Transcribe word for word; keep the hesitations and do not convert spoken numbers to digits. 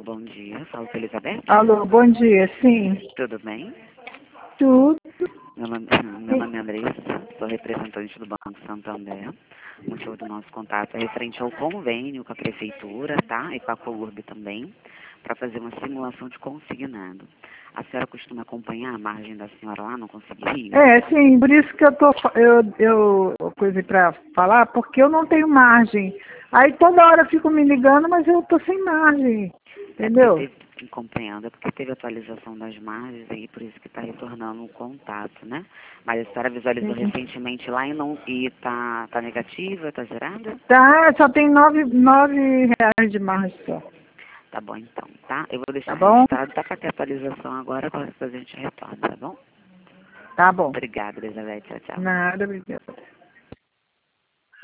Alô, bom dia. Falo com a Elizabeth. Alô, bom dia, sim. Tudo bem? Tudo. Meu nome, meu nome é Andressa, sou representante do Banco Santander. O motivo do nosso contato é referente ao convênio com a Prefeitura, tá? E com a Colurb também, para fazer uma simulação de consignado. A senhora costuma acompanhar a margem da senhora lá, não conseguiria? É, sim, por isso que eu tô, eu, eu coisa para falar, porque eu não tenho margem. Aí toda hora eu fico me ligando, mas eu tô sem margem, É porque entendeu? teve, acompanhando, é porque teve atualização das margens aí, por isso que está retornando o contato, né? Mas a senhora visualizou Sim. recentemente lá e não e tá, tá negativa, tá zerada? Tá, só tem nove, nove reais de margem só, Tá bom então, tá? Eu vou deixar tá bom? registrado, tá para ter atualização agora, qualquer coisa a gente retorna, tá bom? Tá bom. Obrigada, Elizabeth, tchau, tchau. Nada, obrigada.